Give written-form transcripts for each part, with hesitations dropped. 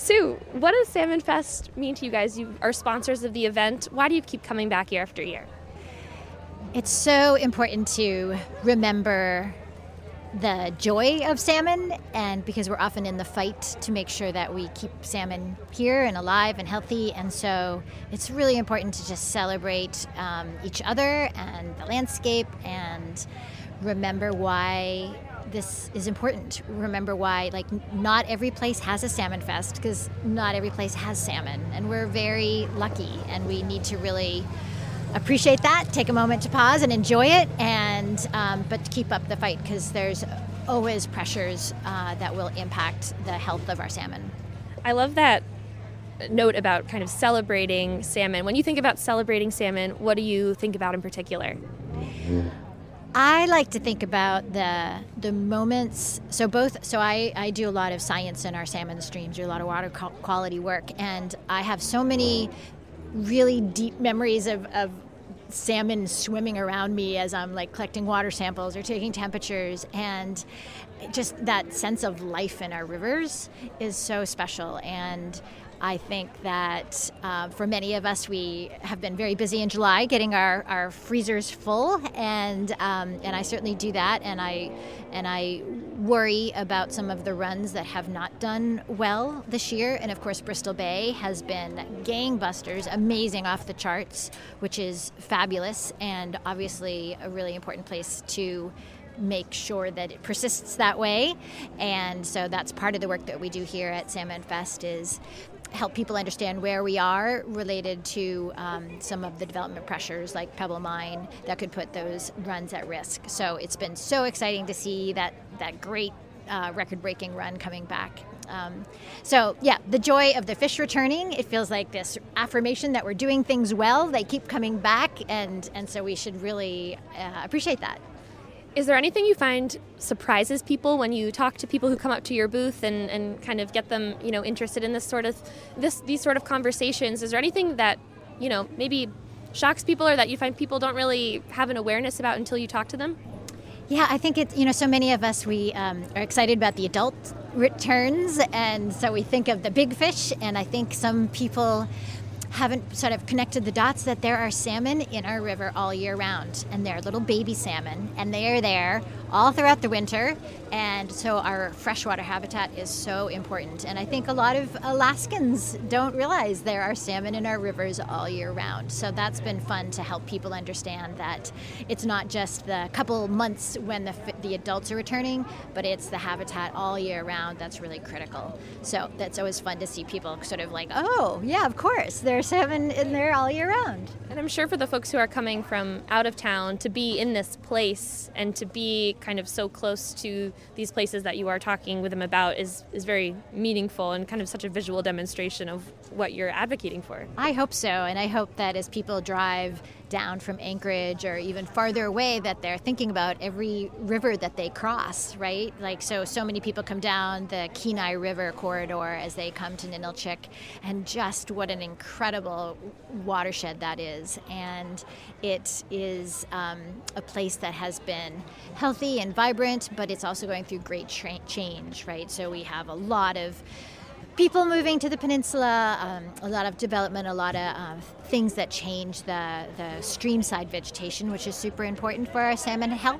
Sue, what does Salmon Fest mean to you guys? You are sponsors of the event. Why do you keep coming back year after year? It's so important to remember the joy of salmon, and because we're often in the fight to make sure that we keep salmon here and alive and healthy, and so it's really important to just celebrate each other and the landscape and remember why this is important. Remember why, not every place has a Salmon Fest because not every place has salmon, and we're very lucky, and we need to really appreciate that, take a moment to pause and enjoy it, and but keep up the fight because there's always pressures that will impact the health of our salmon. I love that note about kind of celebrating salmon. When you think about celebrating salmon, what do you think about in particular? I like to think about the moments. So I do a lot of science in our salmon streams, do a lot of water quality work, and I have so many really deep memories of salmon swimming around me as I'm collecting water samples or taking temperatures, and just that sense of life in our rivers is so special. And I think that for many of us, we have been very busy in July getting our freezers full, and I certainly do that, and I worry about some of the runs that have not done well this year. And of course, Bristol Bay has been gangbusters, amazing, off the charts, which is fabulous, and obviously a really important place to make sure that it persists that way. And so that's part of the work that we do here at Salmon Fest, is help people understand where we are related to some of the development pressures like Pebble Mine that could put those runs at risk. So it's been so exciting to see that great record-breaking run coming back. The joy of the fish returning, it feels like this affirmation that we're doing things well. They keep coming back, and so we should really appreciate that. Is there anything you find surprises people when you talk to people who come up to your booth and kind of get them, interested in these sort of conversations? Is there anything that, maybe shocks people, or that you find people don't really have an awareness about until you talk to them? Yeah, I think so many of us, we are excited about the adult returns, and so we think of the big fish, and I think some people haven't sort of connected the dots that there are salmon in our river all year round, and they're little baby salmon, and they are there all throughout the winter, and so our freshwater habitat is so important. And I think a lot of Alaskans don't realize there are salmon in our rivers all year round, so that's been fun to help people understand that it's not just the couple months when the adults are returning, but it's the habitat all year round that's really critical. So that's always fun to see people sort of oh yeah, of course, there's salmon in there all year round. And I'm sure for the folks who are coming from out of town to be in this place and to be kind of so close to these places that you are talking with them about is very meaningful and kind of such a visual demonstration of what you're advocating for. I hope so, and I hope that as people drive down from Anchorage or even farther away, that they're thinking about every river that they cross, right? So many people come down the Kenai River corridor as they come to Ninilchik, and just what an incredible watershed that is. And it is a place that has been healthy and vibrant, but it's also going through great change, right? So we have a lot of people moving to the peninsula, a lot of development, a lot of things that change the streamside vegetation, which is super important for our salmon health.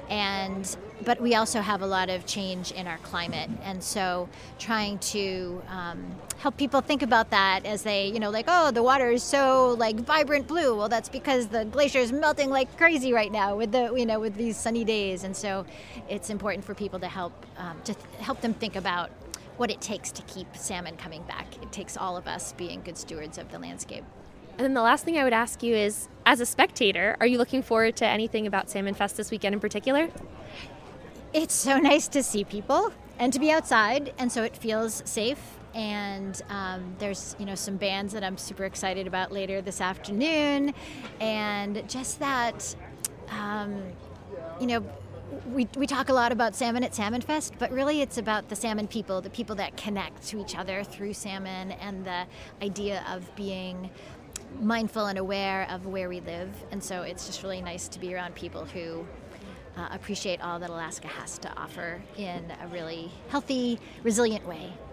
But we also have a lot of change in our climate, and so trying to help people think about that as they, the water is so vibrant blue. Well, that's because the glacier is melting like crazy right now with with these sunny days, and so it's important for people to help them think about what it takes to keep salmon coming back. It takes all of us being good stewards of the landscape. And then the last thing I would ask you is, as a spectator, are you looking forward to anything about Salmon Fest this weekend in particular? It's so nice to see people and to be outside, and so it feels safe. And there's some bands that I'm super excited about later this afternoon, and just that we talk a lot about salmon at Salmon Fest, but really it's about the salmon people, the people that connect to each other through salmon, and the idea of being mindful and aware of where we live. And so it's just really nice to be around people who appreciate all that Alaska has to offer in a really healthy, resilient way.